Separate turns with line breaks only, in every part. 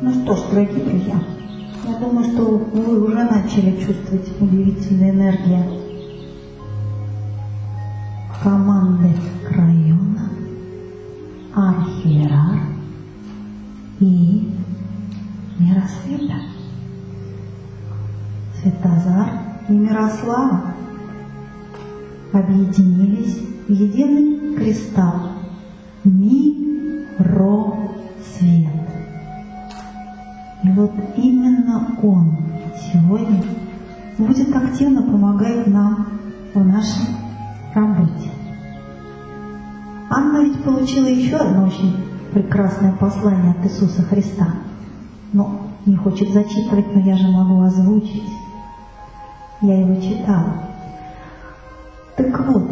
Ну что ж, дорогие друзья, я думаю, что вы уже начали чувствовать удивительную энергию команды Крайона, Архиерарх и Миросвета. Светозар и Мирослава объединились в единый кристалл Миросвет. И вот именно он сегодня будет активно помогать нам в нашей работе. Анна ведь получила еще одно очень прекрасное послание от Иисуса Христа. Но не хочет зачитывать, но я же могу озвучить. Я его читала. Так вот,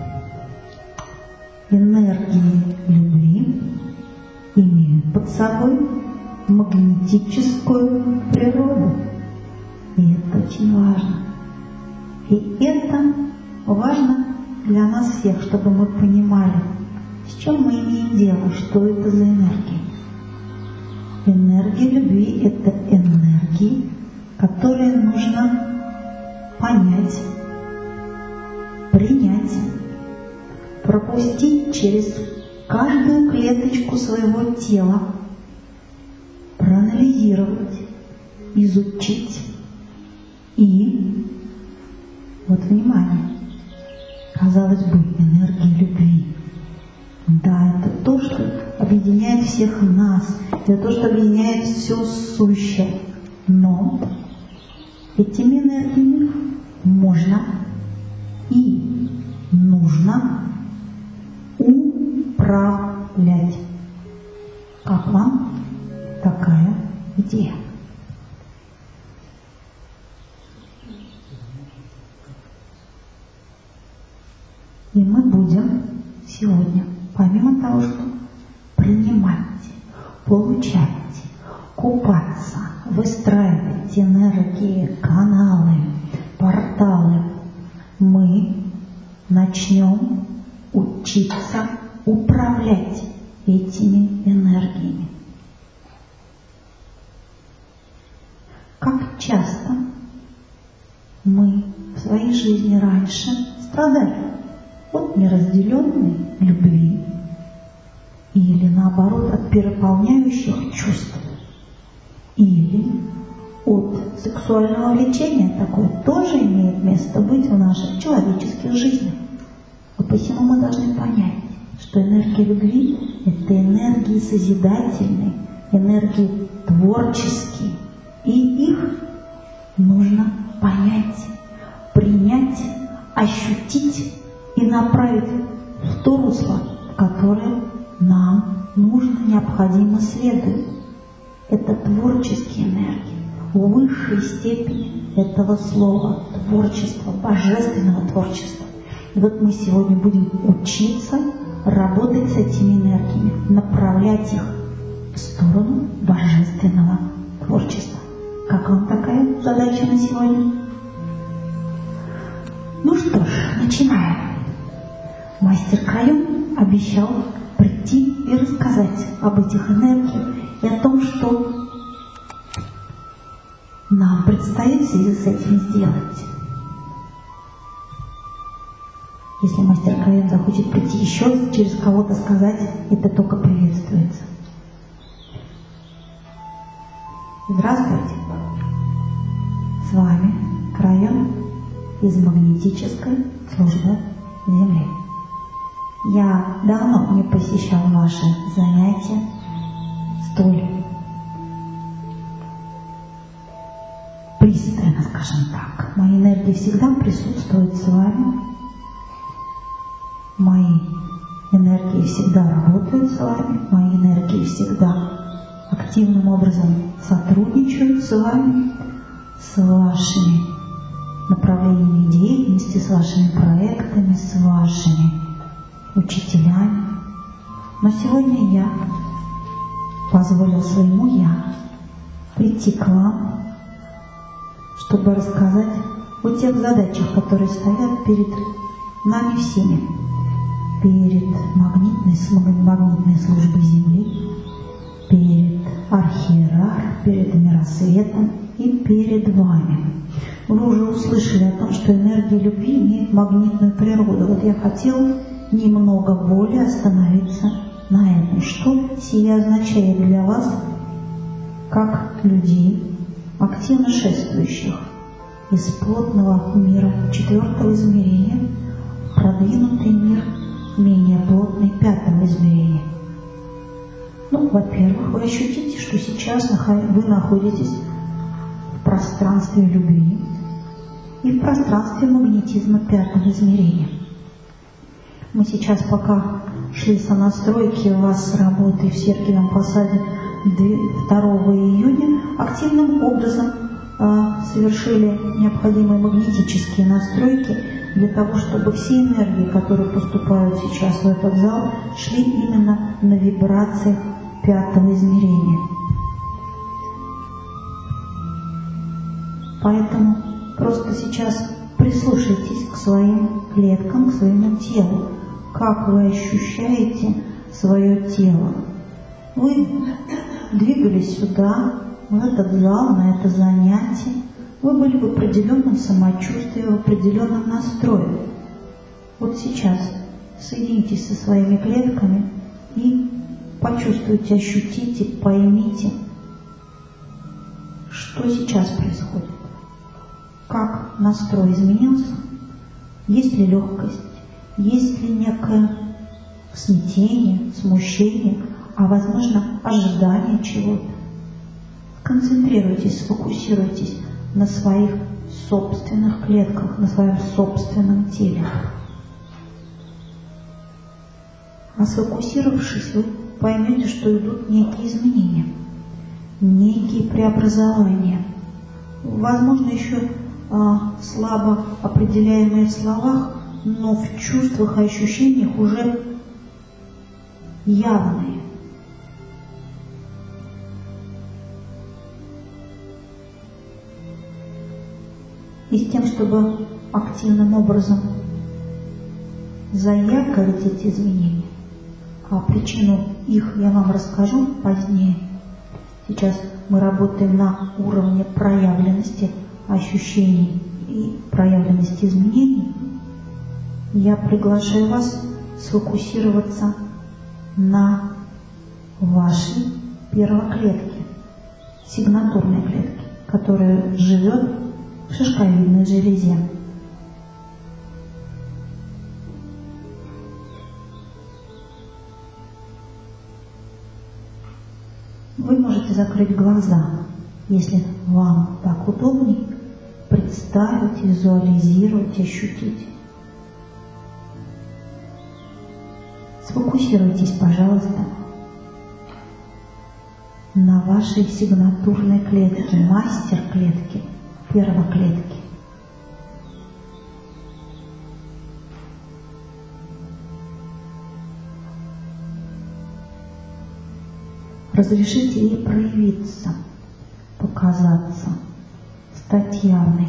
энергии любви имеют под собой магнетическую природу. И это очень важно. И это важно для нас всех, чтобы мы понимали, с чем мы имеем дело, что это за энергии. Энергия любви – это энергии, которые нужно понять, принять, пропустить через каждую клеточку своего тела, проанализировать, изучить и, вот внимание, казалось бы, энергия любви. Да, это то, что объединяет всех нас, это то, что объединяет все сущее. Но этими энергиями можно и нужно управлять. Как вам такая идея? И мы будем сегодня, помимо того, что принимать, получать, купаться, выстраивать энергии, каналы, порталы, мы начнем учиться управлять этими энергиями. Как часто мы в своей жизни раньше страдали от неразделенной любви или наоборот от переполняющих чувств, или от сексуального влечения. Такое тоже имеет место быть в наших человеческих жизнях. И посему мы должны понять, что энергия любви – это энергии созидательные, энергии творческие, и их нужно понять, принять, ощутить и направить в то русло, в которое нам нужно, необходимо следовать. Это творческие энергии, в высшей степени этого слова, творчества, божественного творчества. И вот мы сегодня будем учиться работать с этими энергиями, направлять их в сторону божественного творчества. Как вам такая задача на сегодня? Ну что ж, начинаем. Мастер Крайон обещал прийти и рассказать об этих энергиях и о том, что нам предстоит в связи с этим сделать. Если мастер Крайон захочет прийти еще через кого-то сказать, это только приветствуется. Здравствуйте! С вами Крайон из магнетической службы Земли. Я давно не посещал ваши занятия столь пристально, скажем так. Мои энергии всегда присутствуют с вами. Мои энергии всегда работают с вами. Мои энергии всегда активным образом сотрудничают с вами, с вашими направлениями деятельности, с вашими проектами, с вашими учителями. Но сегодня я позволил своему «Я» прийти к вам, чтобы рассказать о тех задачах, которые стоят перед нами всеми, перед магнитной службой Земли, перед архиерарх, перед миросветом и перед вами. Вы уже услышали о том, что энергия любви имеет магнитную природу. Вот я хотел немного более остановиться на этом. Что сие означает для вас, как людей, активно шествующих из плотного мира 4-го измерения, продвинутый мир, менее плотный 5-го измерения? Ну, во-первых, вы ощутите, что сейчас вы находитесь в пространстве любви и в пространстве магнетизма 5-го измерения. Мы сейчас, пока шли сонастройки у вас с работой в Сергиевом Посаде 2 июня, активным образом совершили необходимые магнетические настройки для того, чтобы все энергии, которые поступают сейчас в этот зал, шли именно на вибрациях 5-го измерения. Поэтому просто сейчас прислушайтесь к своим клеткам, к своему телу. Как вы ощущаете свое тело? Вы двигались сюда, в этот зал, на это занятие. Вы были в определенном самочувствии, в определенном настрое. Вот сейчас соединитесь со своими клетками и почувствуйте, ощутите, поймите, что сейчас происходит. Как настрой изменился? Есть ли легкость? Есть ли некое смятение, смущение, а возможно ожидание чего-то? Концентрируйтесь, сфокусируйтесь на своих собственных клетках, на своем собственном теле. А сфокусировавшись, вы поймете, что идут некие изменения, некие преобразования. Возможно, еще слабо определяемые в словах, но в чувствах и ощущениях уже явные. И с тем, чтобы активным образом заякорить эти изменения, а причину их я вам расскажу позднее. Сейчас мы работаем на уровне проявленности ощущений и проявленности изменений. Я приглашаю вас сфокусироваться на вашей первоклетке, сигнатурной клетке, которая живет в шишковидной железе. Вы можете закрыть глаза, если вам так удобней, представить, визуализировать, ощутить. Сфокусируйтесь, пожалуйста, на вашей сигнатурной клетке, мастер-клетке, первоклетке. Разрешите ей проявиться, показаться, стать явной.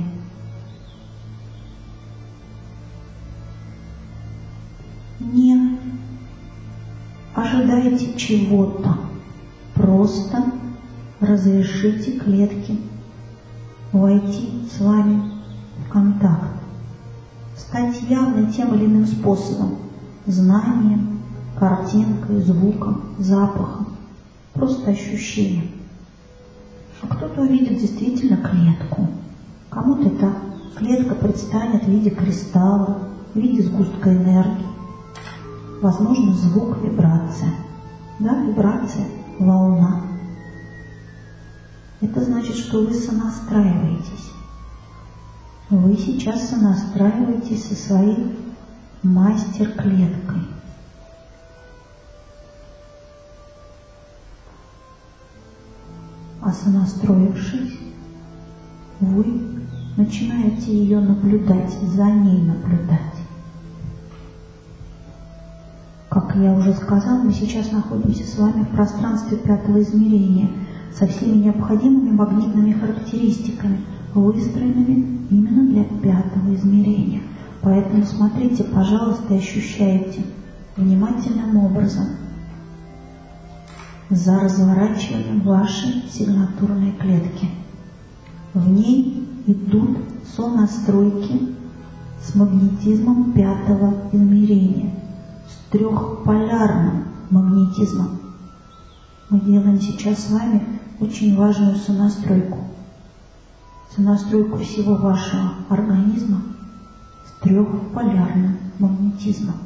Не ожидайте чего-то, просто разрешите клетке войти с вами в контакт, стать явной тем или иным способом, знанием, картинкой, звуком, запахом, просто ощущением. А кто-то увидит действительно клетку, кому-то эта клетка предстанет в виде кристалла, в виде сгустка энергии. Возможно, звук, вибрация. Да, вибрация, волна. Это значит, что вы сонастраиваетесь. Вы сейчас сонастраиваетесь со своей мастер-клеткой. А сонастроившись, вы начинаете ее наблюдать, за ней наблюдать. Как я уже сказала, мы сейчас находимся с вами в пространстве 5-го измерения со всеми необходимыми магнитными характеристиками, выстроенными именно для 5-го измерения. Поэтому смотрите, пожалуйста, и ощущайте внимательным образом за разворачиванием вашей сигнатурной клетки. В ней идут сонастройки с магнетизмом 5-го измерения, с трехполярным магнетизмом. Мы делаем сейчас с вами очень важную сонастройку. Сонастройку всего вашего организма с трехполярным магнетизмом.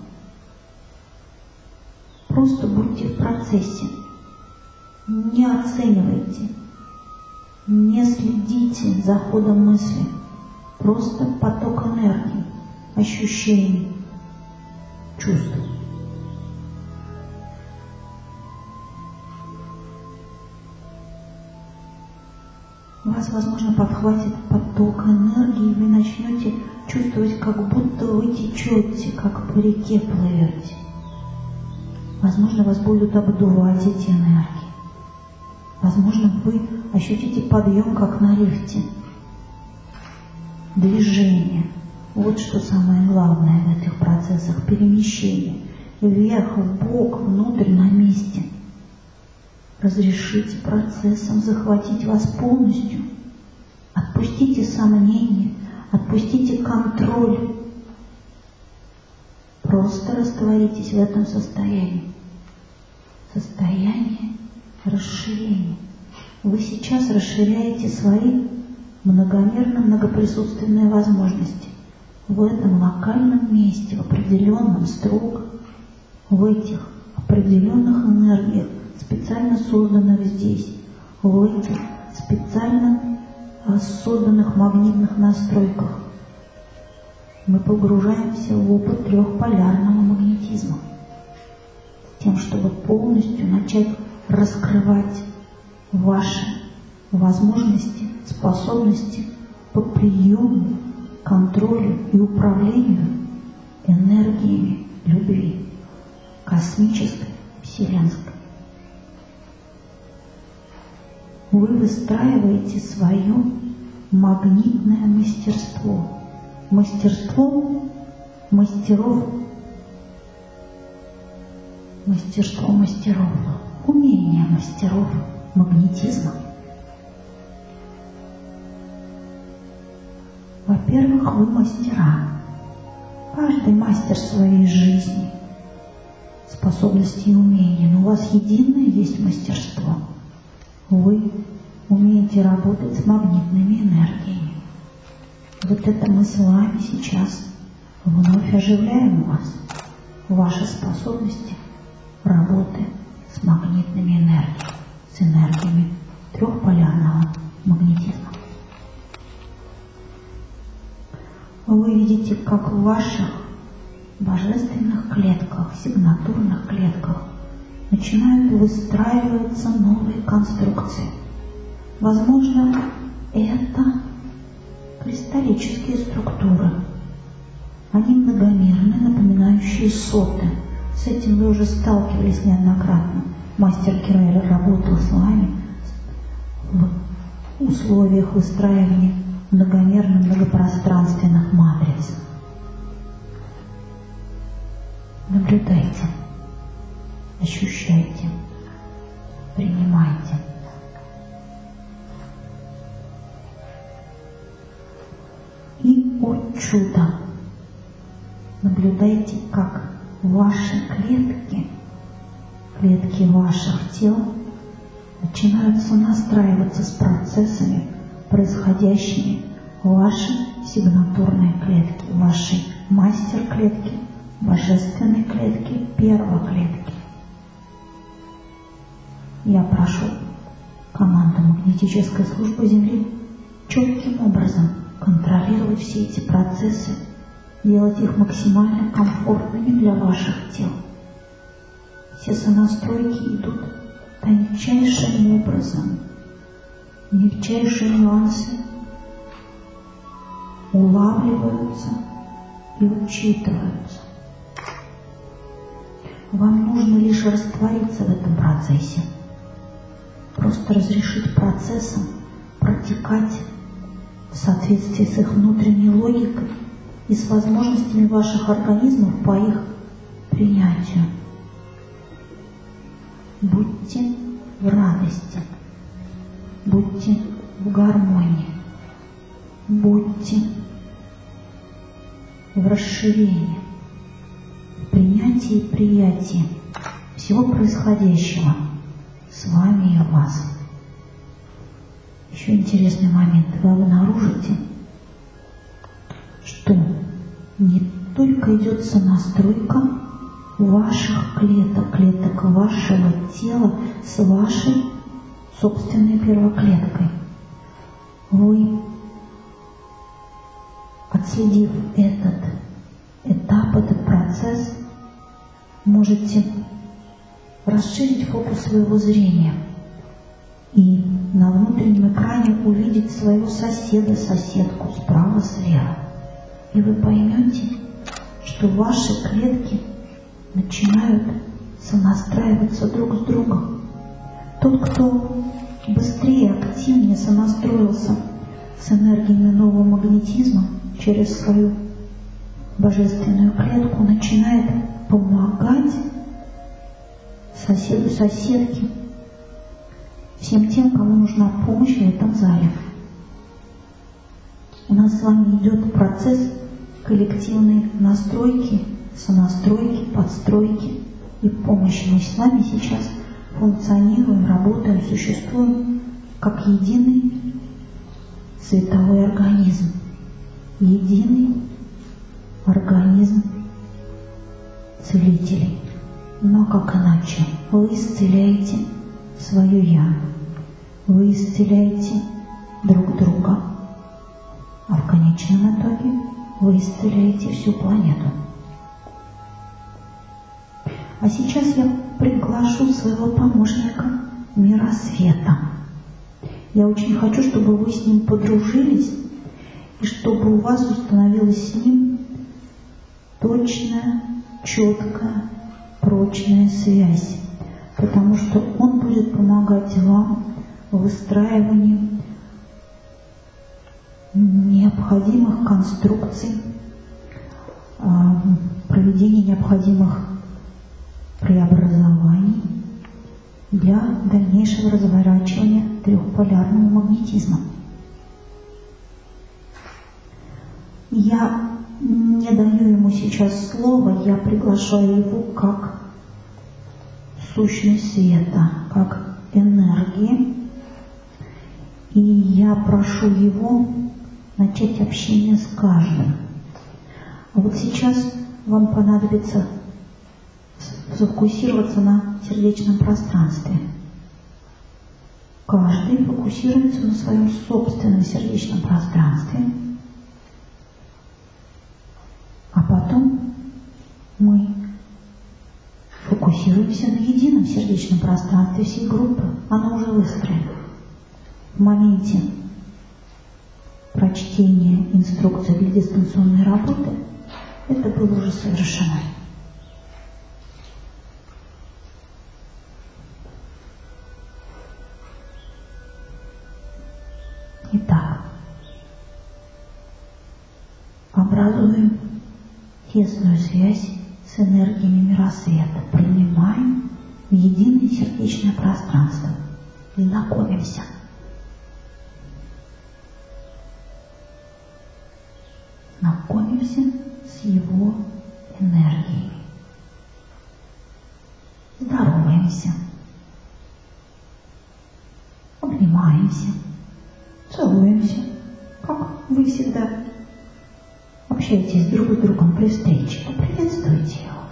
Просто будьте в процессе. Не оценивайте, не следите за ходом мысли. Просто поток энергии, ощущений, чувств. Вас, возможно, подхватит поток энергии, и вы начнете чувствовать, как будто вы течете, как по реке плывете. Возможно, вас будут обдувать эти энергии. Возможно, вы ощутите подъем, как на лифте. Движение. Вот что самое главное в этих процессах. Перемещение. Вверх, вбок, внутрь, на месте. Разрешите процессам захватить вас полностью. Отпустите сомнения, отпустите контроль. Просто растворитесь в этом состоянии. Состояние расширения. Вы сейчас расширяете свои многоприсутственные возможности. В этом локальном месте, в определенном строго, в этих определенных энергиях, специально созданных здесь, в этих специально созданных магнитных настройках, мы погружаемся в опыт трехполярного магнетизма, с тем, чтобы полностью начать раскрывать ваши возможности, способности по приему, контролю и управлению энергиями любви, космической, вселенской. Вы выстраиваете свое магнитное мастерство. Мастерство мастеров. Мастерство мастеров. Умение мастеров магнетизма. Во-первых, вы мастера. Каждый мастер своей жизни, способностей и умений. Но у вас единое есть мастерство. Вы умеете работать с магнитными энергиями. Вот это мы с вами сейчас вновь оживляем у вас. Ваши способности работы с магнитными энергиями, с энергиями трехполярного магнетизма. Вы видите, как в ваших божественных клетках, сигнатурных клетках начинают выстраиваться новые конструкции. Возможно, это кристаллические структуры. Они многомерные, напоминающие соты. С этим вы уже сталкивались неоднократно. Мастер Кирайра работал с вами в условиях выстраивания многомерных многопространственных матриц. Наблюдайте, ощущайте, принимайте. И, о чудо, наблюдайте, как ваши клетки, клетки ваших тел начинают сонастраиваться с процессами, происходящими в вашей сигнатурной клетке, вашей мастер-клетке, божественной клетке, первоклетке. Я прошу команду магнетической службы Земли четким образом контролировать все эти процессы, делать их максимально комфортными для ваших тел. Все сонастройки идут тончайшим образом, мельчайшие нюансы улавливаются и учитываются. Вам нужно лишь раствориться в этом процессе, просто разрешить процессам протекать в соответствии с их внутренней логикой и с возможностями ваших организмов по их принятию. Будьте в радости, будьте в гармонии, будьте в расширении, в принятии и приятии всего происходящего с вами и у вас. Еще интересный момент. Вы обнаружите, что не только идет сонастройка ваших клеток, клеток вашего тела с вашей собственной первоклеткой. Вы, отследив этот этап, этот процесс, можете расширить фокус своего зрения и на внутреннем экране увидеть своего соседа, соседку справа, слева. И вы поймете, что ваши клетки начинают сонастраиваться друг с другом. Тот, кто быстрее, активнее сонастроился с энергиями нового магнетизма через свою божественную клетку, начинает помогать соседу, соседке, всем тем, кому нужна помощь в этом зале. У нас с вами идет процесс коллективной настройки, сонастройки, подстройки и помощи. Мы с вами сейчас функционируем, работаем, существуем как единый световой организм. Единый организм целителей. Но как иначе? Вы исцеляете свое «Я». Вы исцеляете друг друга. А в конечном итоге вы исцеляете всю планету. А сейчас я приглашу своего помощника Мира Света. Я очень хочу, чтобы вы с ним подружились, и чтобы у вас установилась с ним точная, четкая, прочная связь. Потому что он будет помогать вам в выстраивании необходимых конструкций, проведении необходимых преобразований для дальнейшего разворачивания трехполярного магнетизма. Я не даю ему сейчас слова, я приглашаю его как сущность света, как энергии, и я прошу его начать общение с каждым. А вот сейчас вам понадобится сфокусироваться на сердечном пространстве. Каждый фокусируется на своем собственном сердечном пространстве. А потом мы фокусируемся на едином сердечном пространстве всей группы. Оно уже выстроено. В моменте прочтения инструкции для дистанционной работы это было уже совершено. Итак, образуем тесную связь с энергиями Мира Света, принимаем в единое сердечное пространство и знакомимся. Знакомимся с его энергией. Здороваемся, обнимаемся, целуемся, как вы всегда общаетесь друг с другом при встрече. Поприветствуйте его.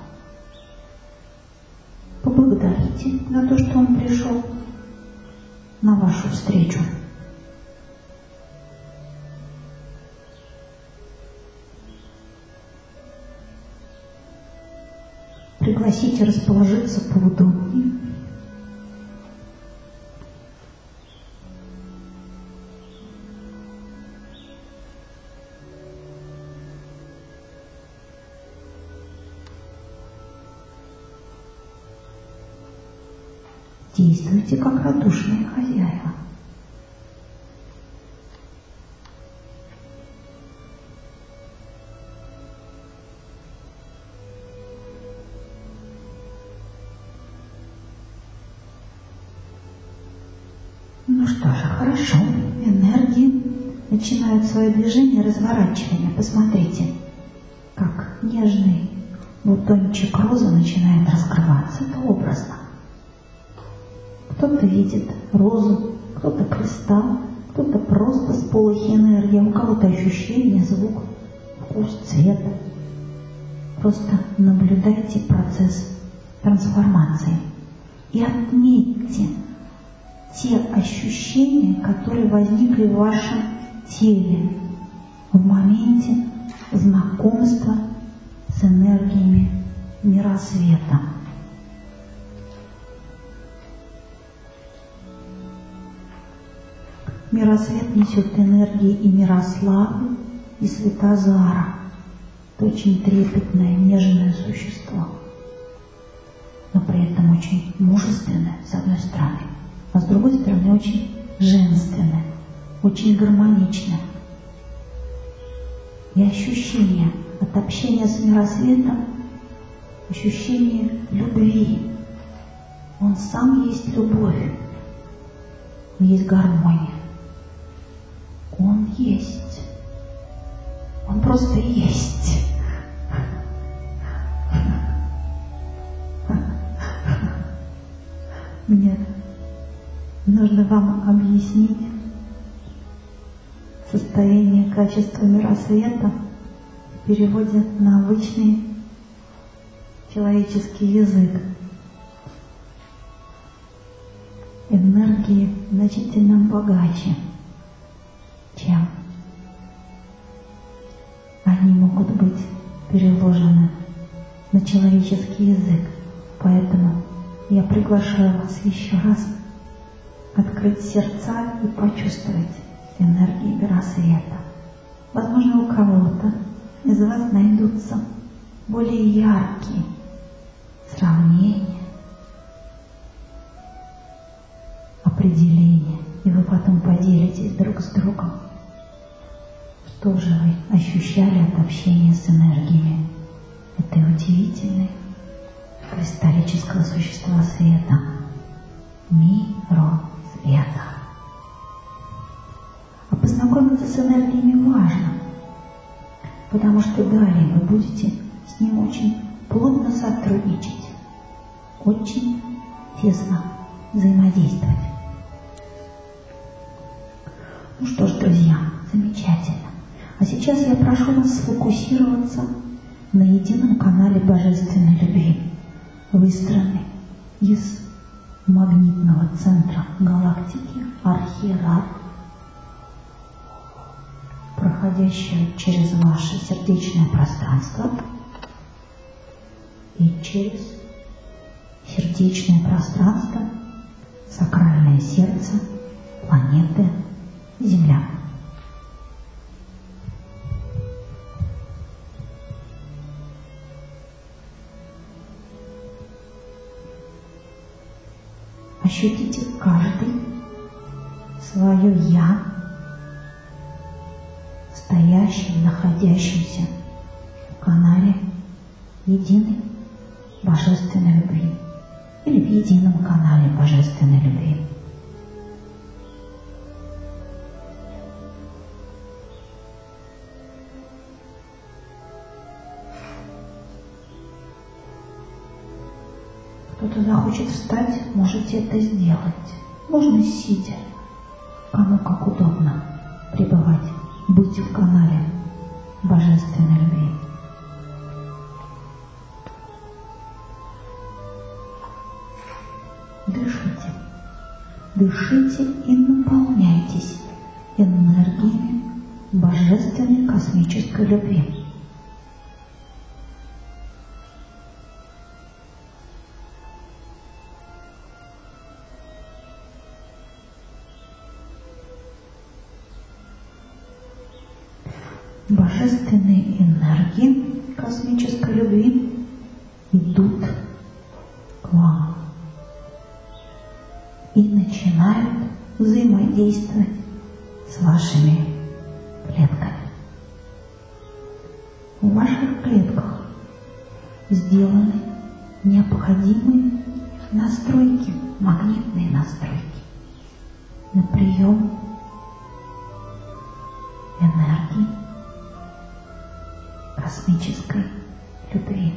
Поблагодарите за то, что он пришел на вашу встречу. Пригласите расположиться поудобнее. Действуйте как радушные хозяева. Ну что же, хорошо. Энергии начинают свое движение разворачивания. Посмотрите, как нежный бутончик розы начинает раскрываться. Это образно. Кто-то видит розу, кто-то кристалл, кто-то просто сполохи энергии, у кого-то ощущение, звук, вкус, цвет. Просто наблюдайте процесс трансформации и отметьте те ощущения, которые возникли в вашем теле в моменте знакомства с энергиями мира света. Миросвет несет энергии и Мирославы, и Светозара. Это очень трепетное, нежное существо, но при этом очень мужественное, с одной стороны, а с другой стороны очень женственное, очень гармоничное. И ощущение от общения с Миросветом, ощущение любви. Он сам есть любовь, он есть гармония. Он есть. Он просто есть. Мне нужно вам объяснить состояние качества миросвета в переводе на обычный человеческий язык. Энергии значительно богаче, чем они могут быть переложены на человеческий язык. Поэтому я приглашаю вас еще раз открыть сердца и почувствовать энергии миросвета. Возможно, у кого-то из вас найдутся более яркие сравнения, определения, и вы потом поделитесь друг с другом, что же вы ощущали от общения с энергиями этой удивительной кристаллического существа света, миросвета. А познакомиться с энергиями важно, потому что далее вы будете с ним очень плотно сотрудничать, очень тесно взаимодействовать. Ну что ж, друзья, замечательно. А сейчас я прошу вас сфокусироваться на едином канале Божественной Любви, выстроенный из магнитного центра галактики Архирад, проходящего через ваше сердечное пространство и через сердечное пространство, сакральное сердце планеты Земля. Ощутите каждый свое «Я», стоящим, находящимся в канале единой Божественной Любви или в едином канале Божественной Любви. Кто-то захочет встать, можете это сделать. Можно сидя, кому как удобно пребывать, быть в канале Божественной Любви. Дышите. Дышите и наполняйтесь энергиями Божественной космической любви. Божественные энергии космической любви идут к вам и начинают взаимодействовать с вашими клетками. В ваших клетках сделаны необходимые настройки, магнитные настройки на прием энергии космической любви,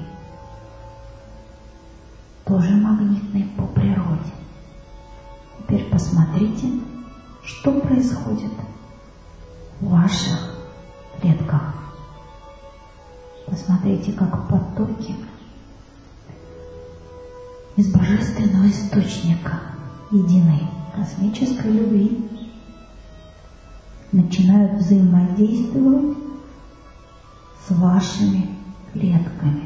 тоже магнитной по природе. Теперь посмотрите, что происходит в ваших клетках. Посмотрите, как потоки из божественного источника единой космической любви начинают взаимодействовать с вашими клетками.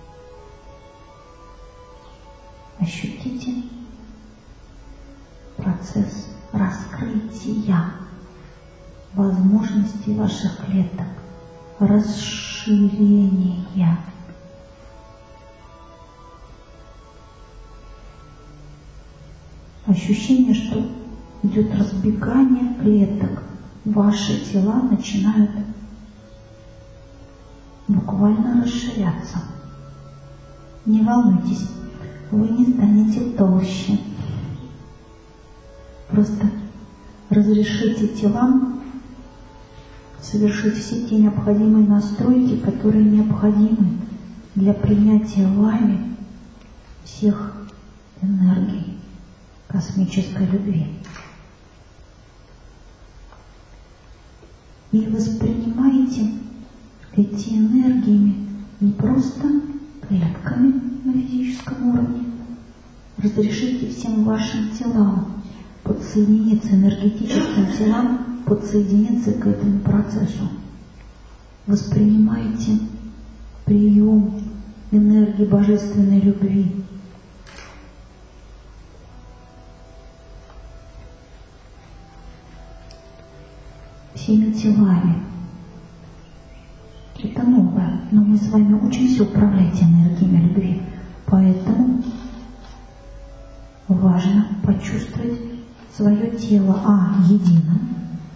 Ощутите процесс раскрытия возможностей ваших клеток, расширения. Ощущение, что идет разбегание клеток, ваши тела начинают буквально расширяться. Не волнуйтесь, вы не станете толще. Просто разрешите телам совершить все те необходимые настройки, которые необходимы для принятия вами всех энергий космической любви. И воспринимайте эти энергиями не просто клетками на физическом уровне. Разрешите всем вашим телам подсоединиться, энергетическим телам подсоединиться к этому процессу. Воспринимайте прием энергии божественной любви. Всеми телами. Это новое, но мы с вами учимся управлять энергиями любви. Поэтому важно почувствовать свое тело единым,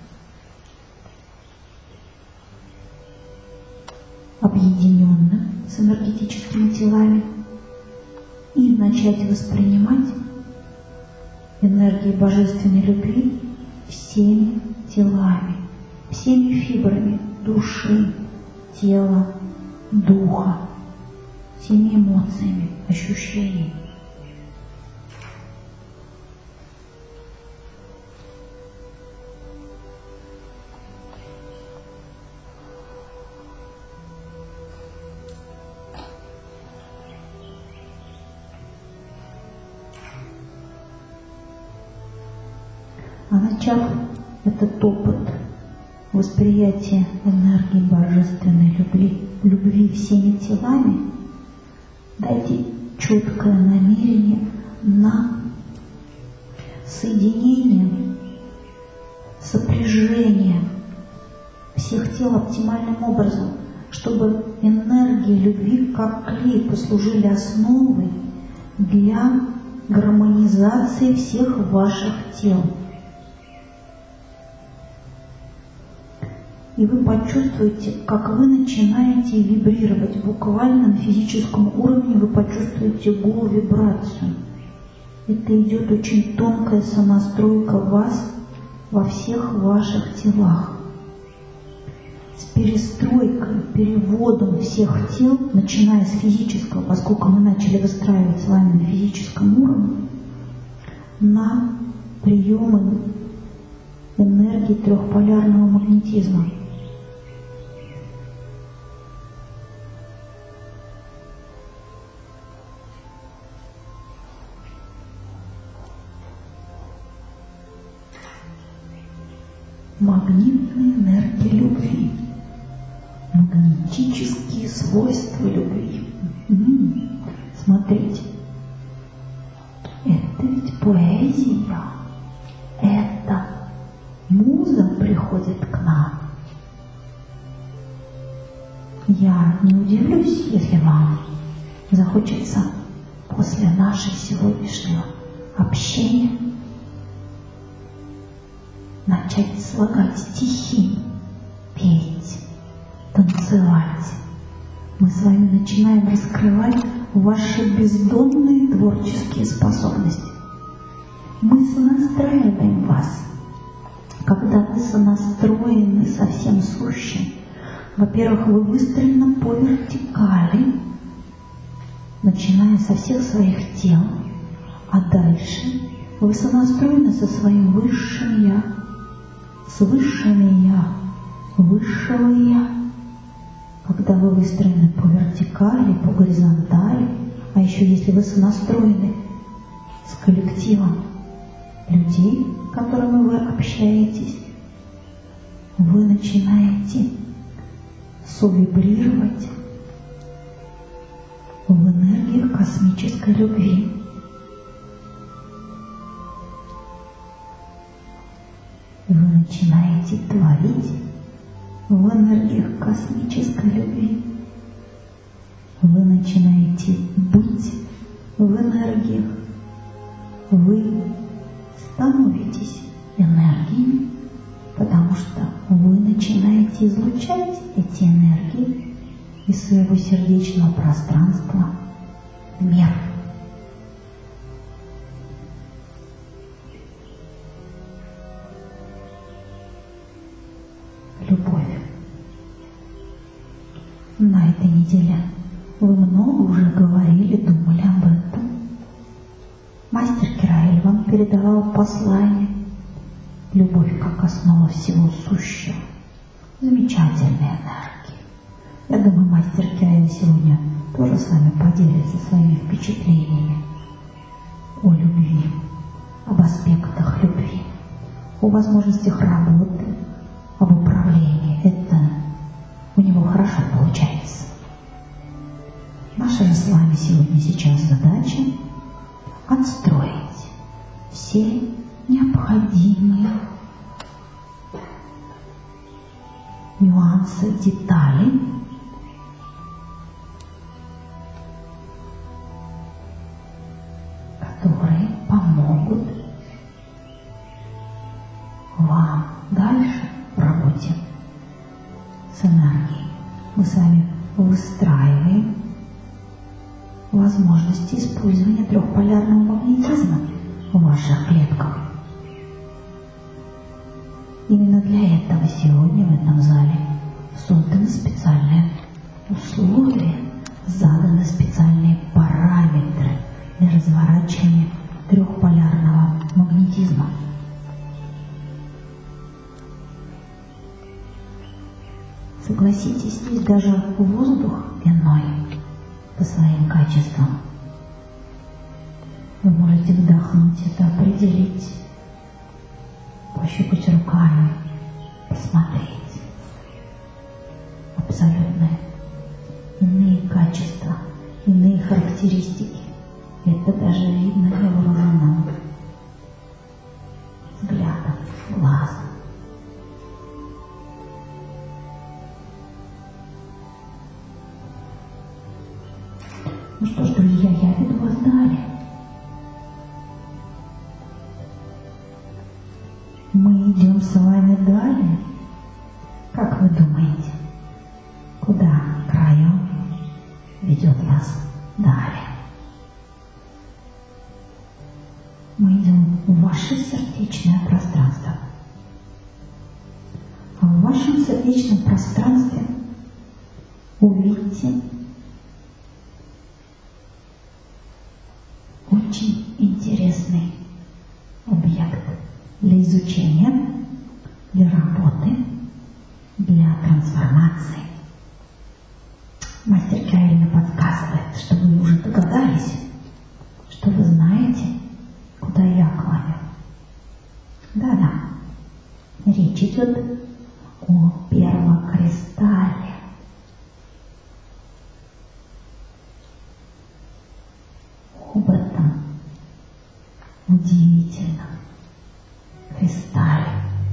объединенным с энергетическими телами и начать воспринимать энергии божественной любви всеми телами, всеми фибрами души, тела, духа, всеми эмоциями, ощущениями. А начав этот опыт восприятия энергии божественной любви всеми телами, дайте четкое намерение на соединение, сопряжение всех тел оптимальным образом, чтобы энергии любви как клей послужили основой для гармонизации всех ваших тел. И вы почувствуете, как вы начинаете вибрировать. Буквально на физическом уровне вы почувствуете гул, вибрацию. Это идет очень тонкая сонастройка вас во всех ваших телах. С перестройкой, переводом всех тел, начиная с физического, поскольку мы начали выстраивать с вами на физическом уровне, на приемы энергии трехполярного магнетизма. Магнитные энергии любви, магнетические свойства любви. Смотрите, это ведь поэзия, это муза приходит к нам. Я не удивлюсь, если вам захочется после нашего сегодняшнего общения начать слагать стихи, петь, танцевать. Мы с вами начинаем раскрывать ваши бездонные творческие способности. Мы сонастраиваем вас Когда вы сонастроены со всем сущим, во-первых, вы выстроены по вертикали, начиная со всех своих тел, а дальше вы сонастроены со своим высшим Я, с высшими Я, высшего Я. Когда вы выстроены по вертикали, по горизонтали, а еще если вы сонастроены с коллективом людей, с которыми вы общаетесь, вы начинаете совибрировать в энергиях космической любви. Вы начинаете творить в энергиях космической любви. Вы начинаете быть в энергиях. Вы становитесь энергией, потому что вы начинаете излучать эти энергии из своего сердечного пространства в мир. Любовь. На этой неделе вы много уже говорили, думали об этом. Мастер Кираэль вам передавал послание. Любовь как основа всего сущего. Замечательная энергия. Я думаю, мастер Кираэль сегодня тоже с вами поделится своими впечатлениями о любви, об аспектах любви, о возможностях работы, об управлении. Это у него хорошо получается. Наша с вами сегодня сейчас задача отстроить все необходимые нюансы, детали, которые помогут вам дальше в работе с энергией. Мы с вами выстраиваем возможности использования трехполярного магнетизма в ваших клетках. Именно для этого сегодня в этом зале созданы специальные условия, заданы специальные параметры для разворачивания трехполярного магнетизма. Согласитесь, здесь даже воздух иной по своим качествам. Вы можете вдохнуть это, определить, пощупать руками, посмотреть. Абсолютно иные качества, иные характеристики. Это даже видно невооруженным взглядом, глазом. Ну что ж, друзья, я веду вас далее. Мы идем с вами далее. Как вы думаете, куда краем ведет вас далее? Мы идем в ваше сердечное пространство. А в вашем сердечном пространстве увидите очень интересный объект для изучения, для работы, для трансформации. Мастер Кираэль мне подсказывает, что вы уже догадались, что вы знаете, куда я клоню. Да-да, речь идет о первокристалле. Об этом удивительном кристалле.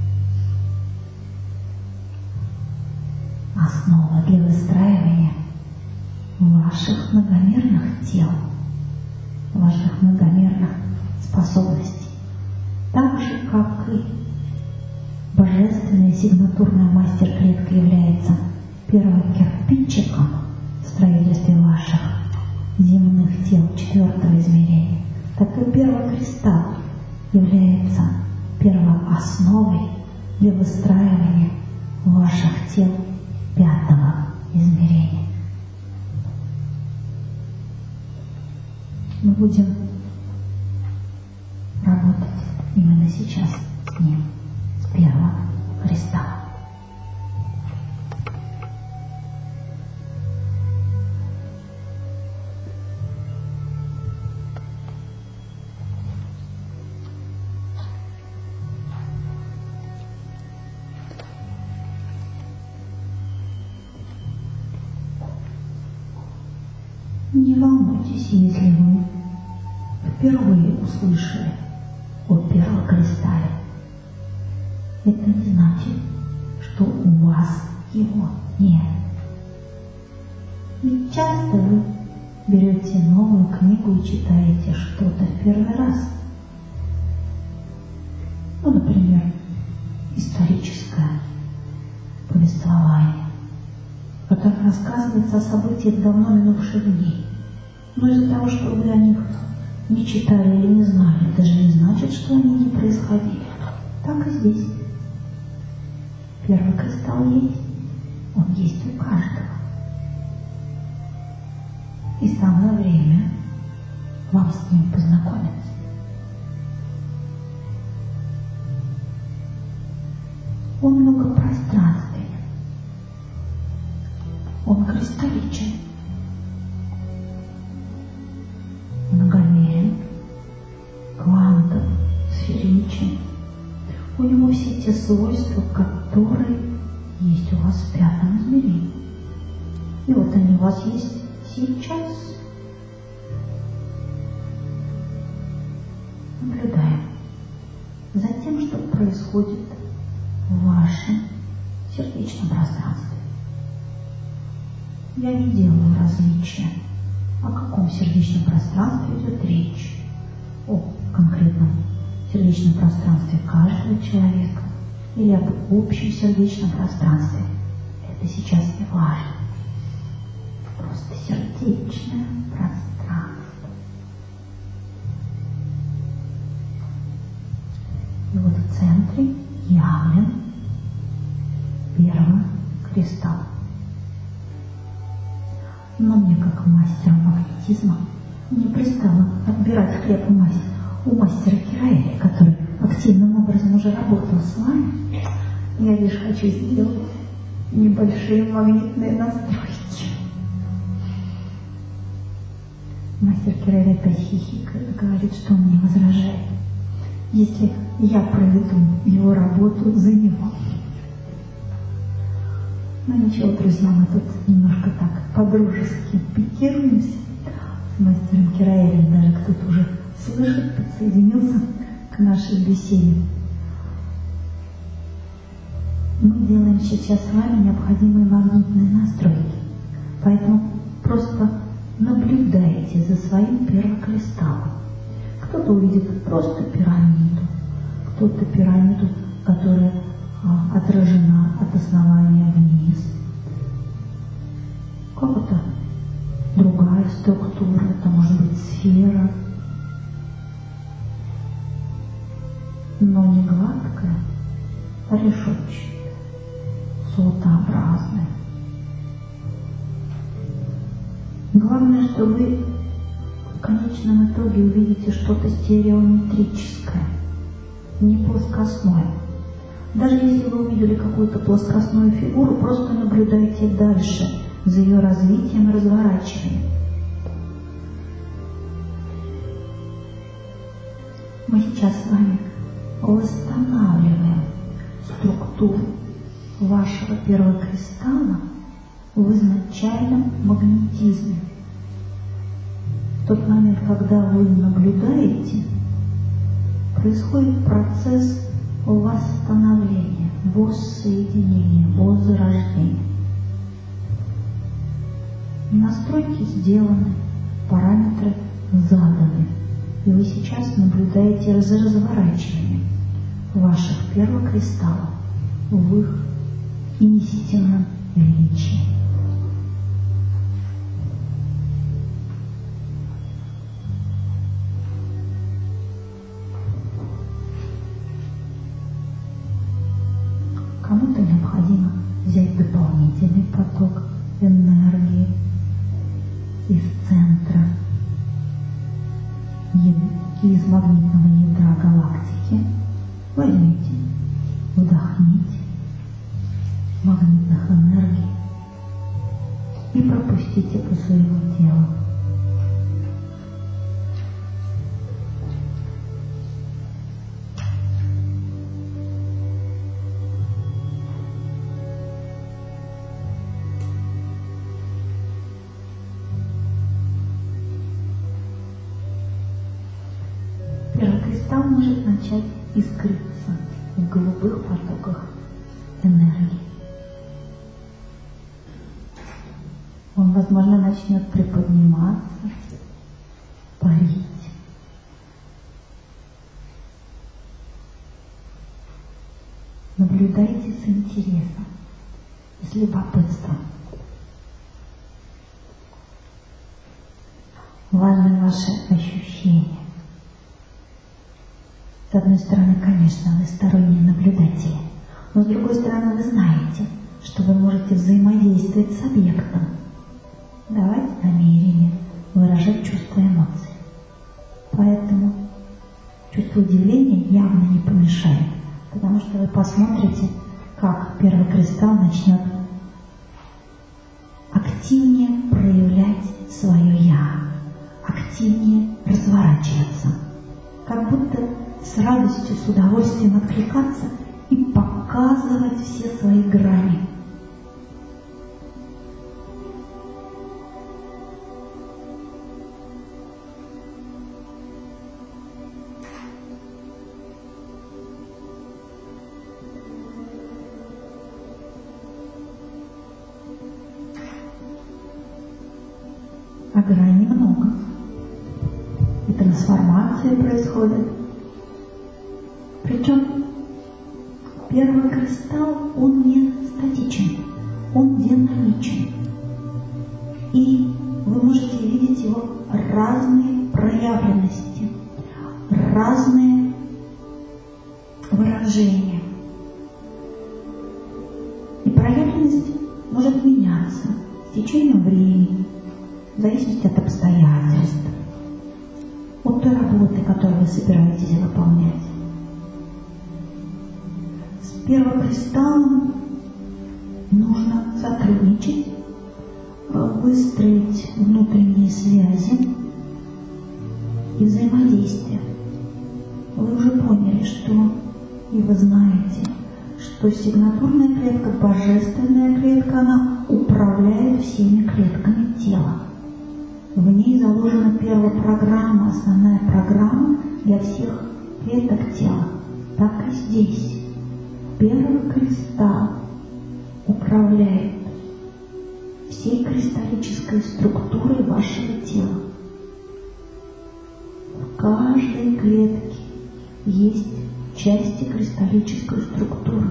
Основа для выстраивания ваших многомерных тел, ваших многомерных способностей. Так же, как и божественная сигнатурная мастер-клетка является первым кирпичиком в строительстве ваших земных тел 4-го измерения, так и первый кристалл является первой основой для выстраивания ваших тел пятого измерения. Мы будем работать именно сейчас с ним, с первого кристалла. Не волнуйтесь, если вы впервые услышали о первом кристалле. Это не значит, что у вас его нет. Ведь часто вы берете новую книгу и читаете что-то в первый раз. Ну, например, историческое повествование, в котором рассказывается о событиях давно минувших дней. Но из-за того, что вы о них не читали или не знали, это же не значит, что они не происходили. Так и здесь. Первый кристалл есть, он есть у каждого. И самое время вам с ним познакомиться. Он многопространственен, он кристалличен, многомерен, квантов, сферичен. У него все те свойства, которые есть у вас в пятом измерении. И вот они у вас есть сейчас. Наблюдаем за тем, что происходит в вашем сердечном пространстве. Я не делаю различия, о каком сердечном пространстве идет речь. О конкретном сердечном пространстве каждого человека или об общем сердечном пространстве. Это сейчас не важно. Просто сердечное пространство. И вот в центре явлен первый кристалл. Но мне, как мастеру магнетизма, не пристало отбирать хлеб у мастера Кираэля, который активным образом уже работал с вами. Я лишь хочу сделать небольшие магнитные настройки. Мастер Кираэль опять хихикает, говорит, что он не возражает, если я проведу его работу за него. Но ничего, друзья, мы тут немножко так по-дружески пикируемся с мастером Кираэлем. Даже кто-то уже слышит, подсоединился к нашей беседе. Мы делаем сейчас с вами необходимые магнитные настройки. Поэтому просто наблюдайте за своим первокристаллом. Кто-то увидит просто пирамиду, кто-то пирамиду, которая отражена от основания вниз. Какая-то другая структура, это может быть сфера, но не гладкая, а решетчатая, солотообразная. Главное, что вы в конечном итоге увидите что-то стереометрическое, не плоскостное. Даже если вы увидели какую-то плоскостную фигуру, просто наблюдайте дальше за ее развитием и разворачиванием. Мы сейчас с вами восстанавливаем структуру вашего первого кристалла в изначальном магнетизме. В тот момент, когда вы наблюдаете, происходит процесс восстановления, воссоединения, возрождения. Настройки сделаны, параметры заданы, и вы сейчас наблюдаете за разворачиванием ваших первых кристаллов в их истинном величии. из магнитного ядра галактики возьмите, вдохните магнитных энергий и пропустите по своему телу. Первый кристалл может начать искриться в голубых потоках энергии. Он, возможно, начнет приподниматься, парить. Наблюдайте с интересом и с любопытством. Важны ваши ощущения. С одной стороны, конечно, вы сторонние наблюдатели, но с другой стороны, вы знаете, что вы можете взаимодействовать с объектом, давать намерения, выражать чувства и эмоции. Поэтому чувство удивления явно не помешает, потому что вы посмотрите, как первый кристалл начнет активнее проявлять свое «я», активнее разворачиваться, как будто с радостью, с удовольствием откликаться и показывать все свои грани. А граней много. И трансформации происходят. Причем первый кристалл, он не статичен, он динамичен. И вы можете видеть его разные проявленности, разные выражения. И проявленность может меняться с течением времени, в зависимости от обстоятельств, от той работы, которую вы собираетесь выполнять. С первым кристаллом нужно сотрудничать, выстроить внутренние связи и взаимодействие. Вы уже поняли, что, и вы знаете, что сигнатурная клетка, божественная клетка, она управляет всеми клетками тела. В ней заложена первая программа, основная программа для всех клеток тела. Так и здесь. Первый кристалл управляет всей кристаллической структурой вашего тела. В каждой клетке есть части кристаллической структуры.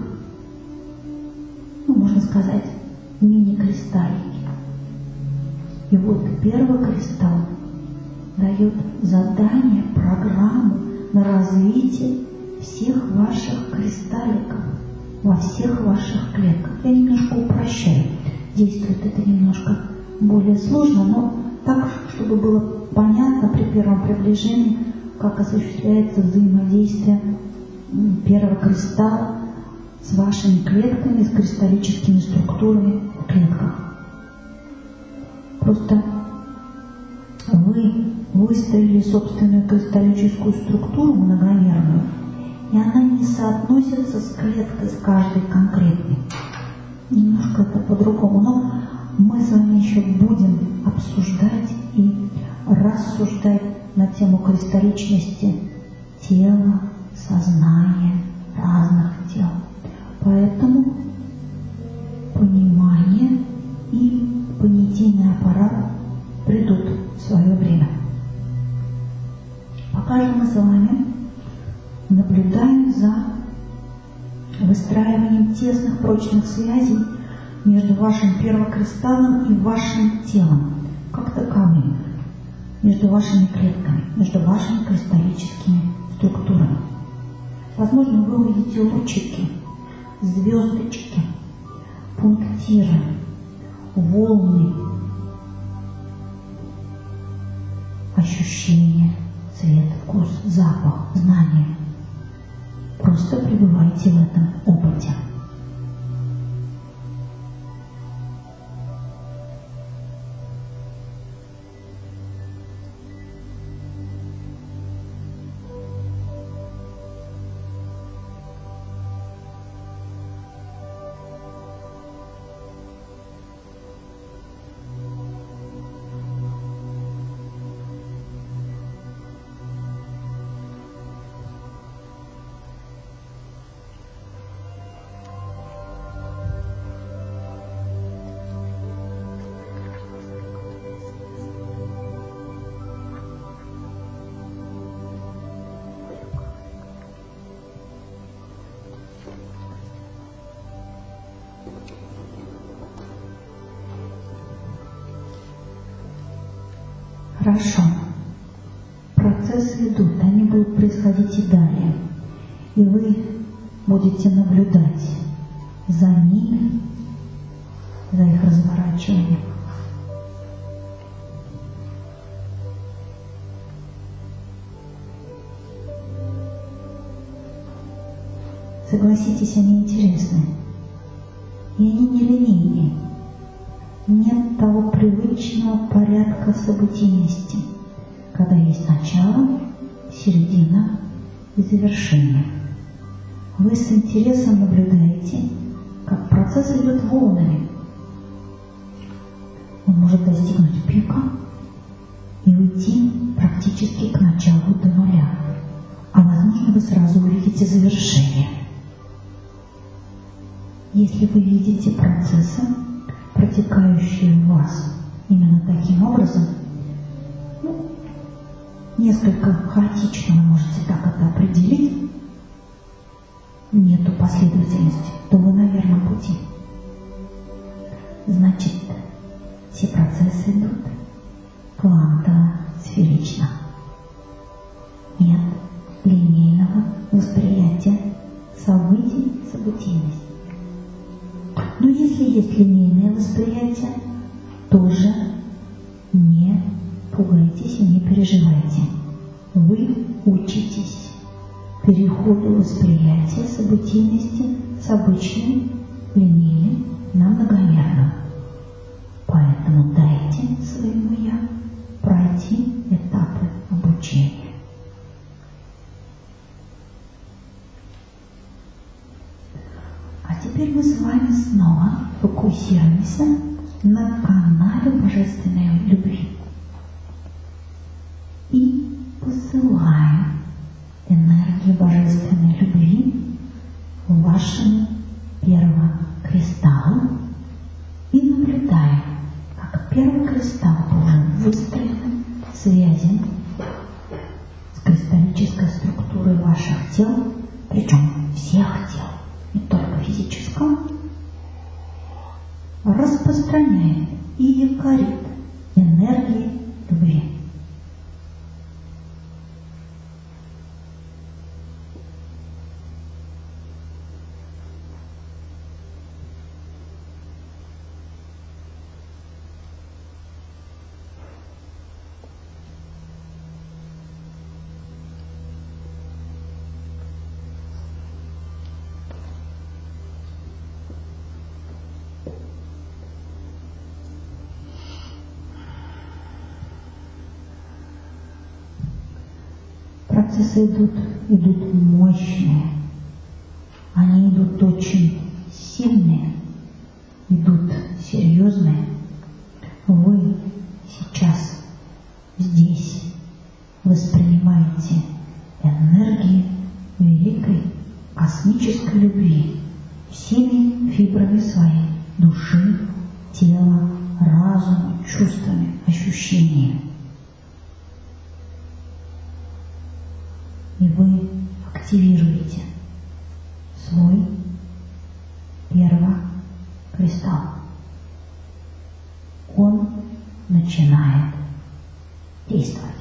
Можно сказать, мини-кристаллики. И вот первый кристалл дает задание, программу на развитие всех ваших кристалликов во всех ваших клетках. Я немножко упрощаю. Действует это немножко более сложно, но так, чтобы было понятно при первом приближении, как осуществляется взаимодействие первого кристалла с вашими клетками, с кристаллическими структурами в клетках. Просто вы выстроили собственную кристаллическую структуру многомерную, и она не соотносится с клеткой, с каждой конкретной. Немножко это по-другому, но мы с вами еще будем обсуждать и рассуждать на тему кристалличности тела, сознания, разных тел. Поэтому понимание и понятийный аппарат придут в свое время. Пока же мы с вами наблюдаем за выстраиванием тесных прочных связей между вашим первокристаллом и вашим телом, как таковым, между вашими клетками, между вашими кристаллическими структурами. Возможно, вы увидите лучики, звездочки, пунктиры, волны, ощущения, цвет. вкус, запах, знание. Просто пребывайте в этом опыте. Хорошо. Процессы идут, они будут происходить и далее. И вы будете наблюдать за ними, за их разворачиванием. Согласитесь, они интересны. И они нелинейные. Нет того привычного порядка событийности, когда есть начало, середина и завершение. Вы с интересом наблюдаете, как процесс идет волнами. Он может достигнуть пика и уйти практически к началу до нуля, а возможно вы сразу увидите завершение. Если вы видите процессы, протекающие в вас именно таким образом, несколько хаотично вы можете так это определить, нету последовательности, то вы на верном пути. Значит, все процессы идут квантово, сферично. Нет линейного восприятия событий, событийности. Но если есть линейное восприятие, тоже не пугайтесь и не переживайте. Вы учитесь переходу восприятия событийности с обычной линейной на многомерную. Поэтому дайте своему «я» пройти этапы обучения. Теперь мы с вами снова фокусируемся на канале Божественной любви и посылаем энергию Божественной любви в вашему первого кристалла и наблюдаем, как первый кристалл уже выстроен в связи с кристаллической структурой ваших тел, причем всех тел, не только физического, распространяет и якорит энергии любви. Процессы идут мощные, они идут очень сильные, идут серьезные. Вы сейчас здесь воспринимаете энергии великой космической любви всеми фибрами своей души, тела, разума, чувствами, ощущениями. И вы активируете свой первый кристалл. Он начинает действовать.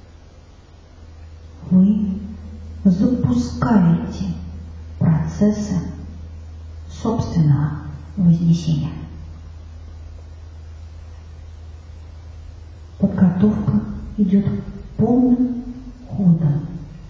Вы запускаете процессы собственного вознесения. Подготовка идет полным ходом.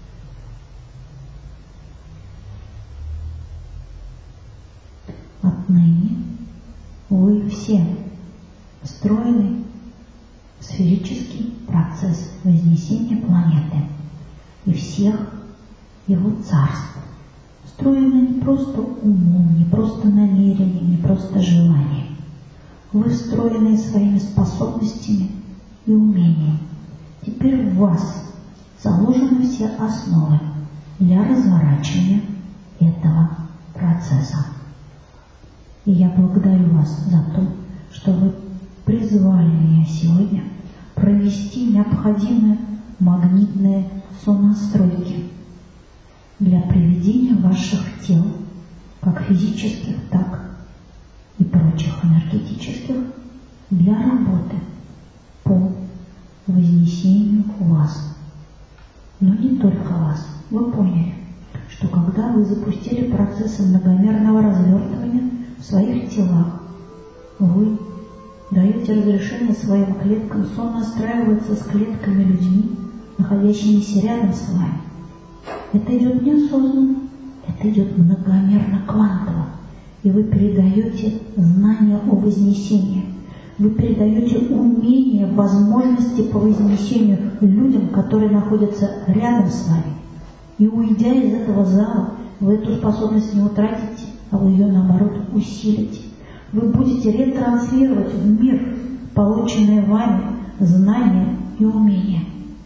Отныне вы все встроены в сферический процесс вознесения планеты и всех его царств. Встроены не просто умом, не просто намерением, не просто желанием. Вы встроены своими способностями и умениями. Теперь в вас заложены все основы для разворачивания этого процесса. И я благодарю вас за то, что вы призвали меня сегодня провести необходимые магнитные сонастройки для приведения ваших тел, как физических, так и прочих энергетических, для работы по вознесению вас. Но не только вас. Вы поняли, что когда вы запустили процессы многомерного развертывания в своих телах, вы даете разрешение своим клеткам сонастраиваться с клетками людьми, находящимися рядом с вами. Это идет неосознанно, это идет многомерно-квантово. И вы передаете знания о вознесении. Вы передаете умения, возможности по вознесению людям, которые находятся рядом с вами. И уйдя из этого зала, вы эту способность не утратите, а вы ее, наоборот, усилите. Вы будете ретранслировать в мир полученные вами знания и умения.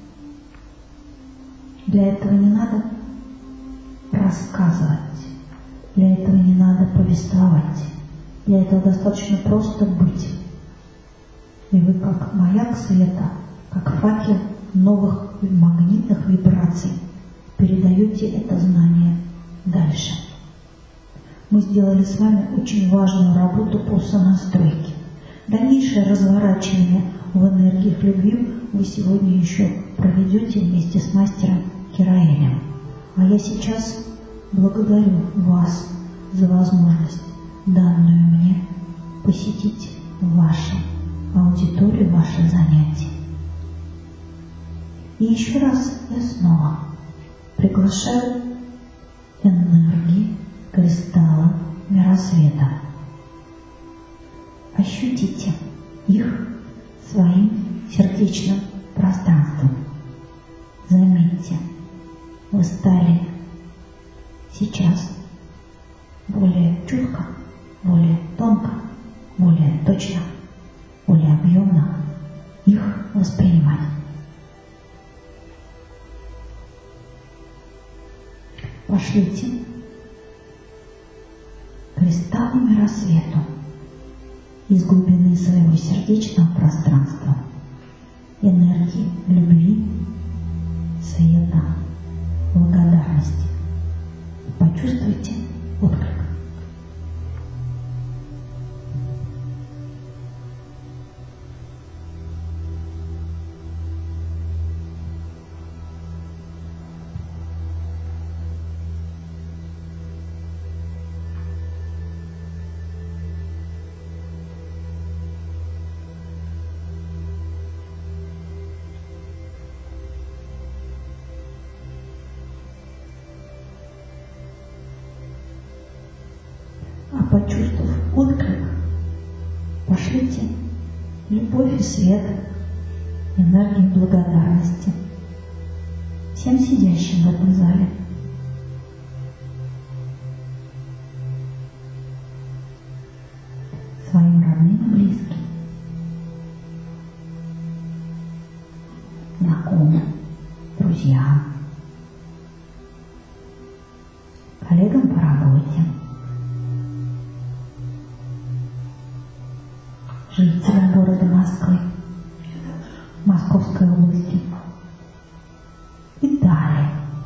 Для этого не надо рассказывать, для этого не надо повествовать, для этого достаточно просто быть. И вы, как маяк света, как факел новых магнитных вибраций, передаете это знание дальше. Мы сделали с вами очень важную работу по сонастройке. Дальнейшее разворачивание в энергиях любви вы сегодня еще проведете вместе с мастером Кираэлем. А я сейчас благодарю вас за возможность, данную мне, посетить вашу аудиторию, ваши занятия. И еще раз я снова приглашаю энергии кристалла миросвета. Ощутите их своим сердечным пространством. Заметьте, вы стали сейчас более чутко, более тонко, более точно, более объемно их воспринимать. Пошлите кристаллу миросвету из глубины своего сердечного пространства энергии любви, света, благодарности. Почувствуйте отклик. Почувствовав отклик, пошлите любовь и свет, энергию благодарности всем сидящим в этом зале. Своим родным и близким, знакомым, друзьям, коллегам по работе, жителям города Москвы, Московской области и далее,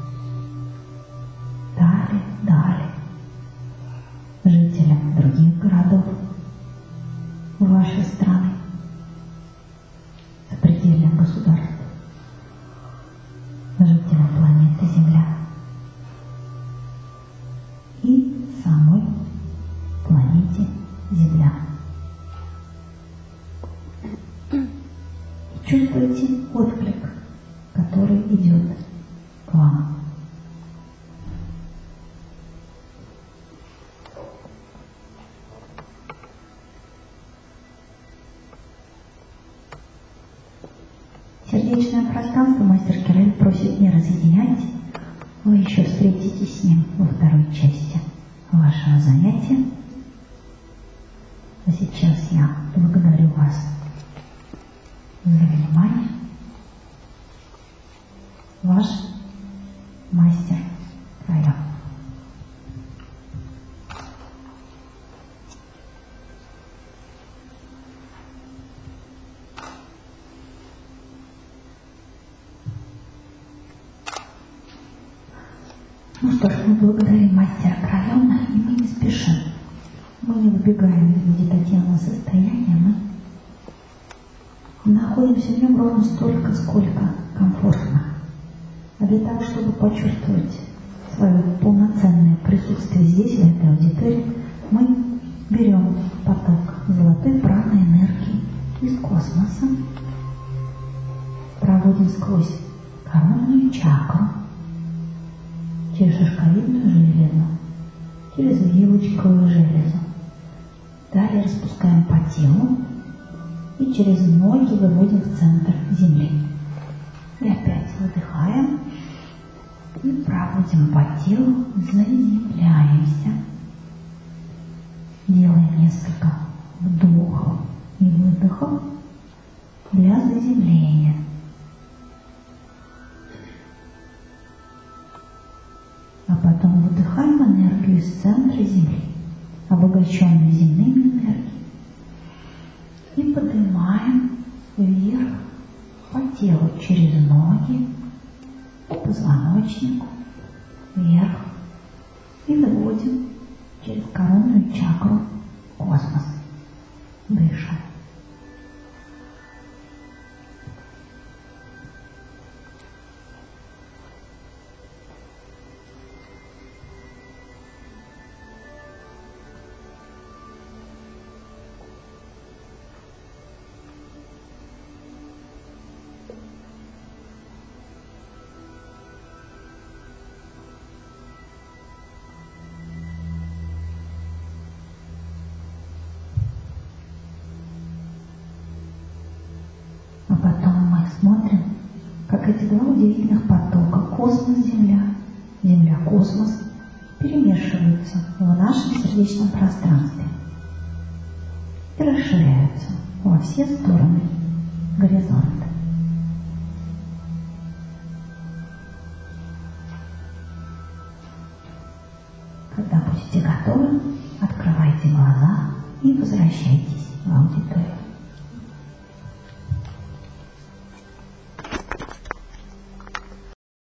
жителям других городов вашей страны, сопредельных государств, жителям планеты Земля и самой планете Земля. Чувствуете отклик, который идет сердечное пространство мастер Кирилл просит не разъединять. Вы еще встретитесь с ним во второй части вашего занятия. А сейчас я благодарю вас за внимание. Ваш мастер Крайов. Ну что ж, мы благодарим мастера Крайона, и мы не спешим. Мы не выбегаем из медитативного состояния, мы находимся в нем ровно столько, сколько комфортно. А для того, чтобы почувствовать свое полноценное присутствие здесь, в этой аудитории, мы берем поток золотой праны энергии из космоса, проводим сквозь коронную чакру, через шишковидную железу, через вилочковую железу. Далее распускаем по телу и через ноги выводим в центр Земли. И опять выдыхаем и проводим по телу, заземляемся. Делаем несколько вдохов и выдохов для заземления. А потом выдыхаем энергию из центра Земли, обогащенную земными энергиями, и поднимаем вверх по телу через ноги, по позвоночнику, вверх, и выводим через коронную чакру космос. Дышим. А потом мы смотрим, как эти два удивительных потока, космос-Земля, Земля-космос, перемешиваются в нашем сердечном пространстве и расширяются во все стороны горизонта. Когда будете готовы, открывайте глаза и возвращайтесь в аудиторию.